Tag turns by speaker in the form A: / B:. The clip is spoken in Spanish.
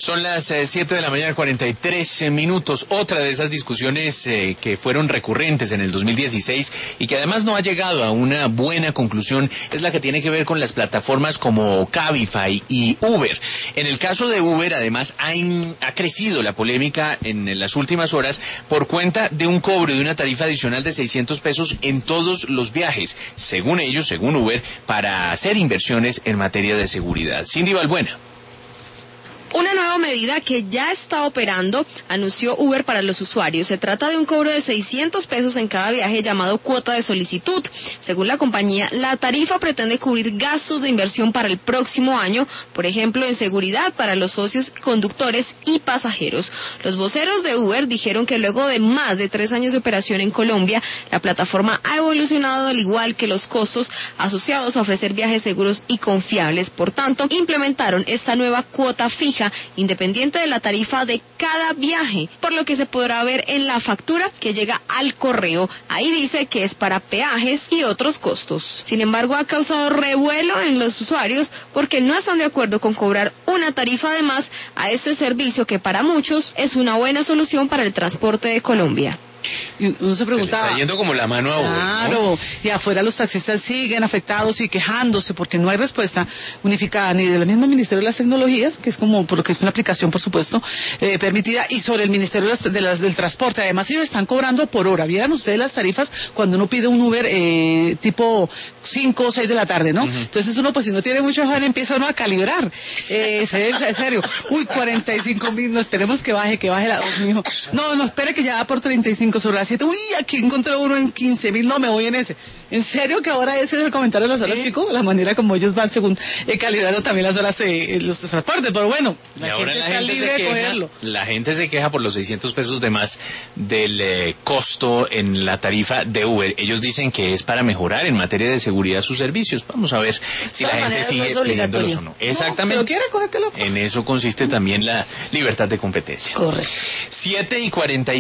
A: Son las 7 de la mañana, 43 minutos. Otra de esas discusiones que fueron recurrentes en el 2016 y que además no ha llegado a una buena conclusión es la que tiene que ver con las plataformas como Cabify y Uber. En el caso de Uber, además, ha crecido la polémica en las últimas horas por cuenta de un cobro de una tarifa adicional de 600 pesos en todos los viajes, según ellos, según Uber, para hacer inversiones en materia de seguridad. Cindy Balbuena.
B: Una nueva medida que ya está operando, anunció Uber para los usuarios. Se trata de un cobro de 600 pesos en cada viaje llamado cuota de solicitud. Según la compañía, la tarifa pretende cubrir gastos de inversión para el próximo año, por ejemplo, en seguridad para los socios, conductores y pasajeros. Los voceros de Uber dijeron que luego de más de 3 años de operación en Colombia, la plataforma ha evolucionado al igual que los costos asociados a ofrecer viajes seguros y confiables. Por tanto, implementaron esta nueva cuota fija independiente de la tarifa de cada viaje, por lo que se podrá ver en la factura que llega al correo. Ahí dice que es para peajes y otros costos. Sin embargo, ha causado revuelo en los usuarios porque no están de acuerdo con cobrar una tarifa de más a este servicio que para muchos es una buena solución para el transporte de Colombia.
C: Y uno se preguntaba,
A: se le está yendo como la mano a Uber,
C: claro, ¿no? Y afuera los taxistas siguen afectados y quejándose porque no hay respuesta unificada ni del mismo Ministerio de las Tecnologías, que es como, porque es una aplicación, por supuesto, permitida, y sobre el Ministerio del Transporte. Además, ellos están cobrando por hora. Vieran ustedes las tarifas cuando uno pide un Uber tipo 5 o 6 de la tarde, ¿no? Entonces uno, pues si no tiene mucho afán, empieza uno a calibrar. Es serio. Uy, 45.000, no, esperemos que baje la... Oh, mijo. No, espere que ya va por 35 sobre las 7. Uy, aquí encontré uno en 15.000, no, me voy en ese. ¿En serio que ahora ese es el comentario de las horas pico? La manera como ellos van según calibrando también las horas los transportes, pero bueno, la gente está libre de cogerlo.
A: La gente se queja por los 600 pesos de más del costo en la tarifa de Uber. Ellos dicen que es para mejorar en materia de seguridad sus servicios. Vamos a ver si la gente sigue pidiéndolos o no. Exactamente.
C: No, pero quiere cogértelo.
A: En eso consiste también la libertad de competencia.
B: Correcto.
A: 7:40.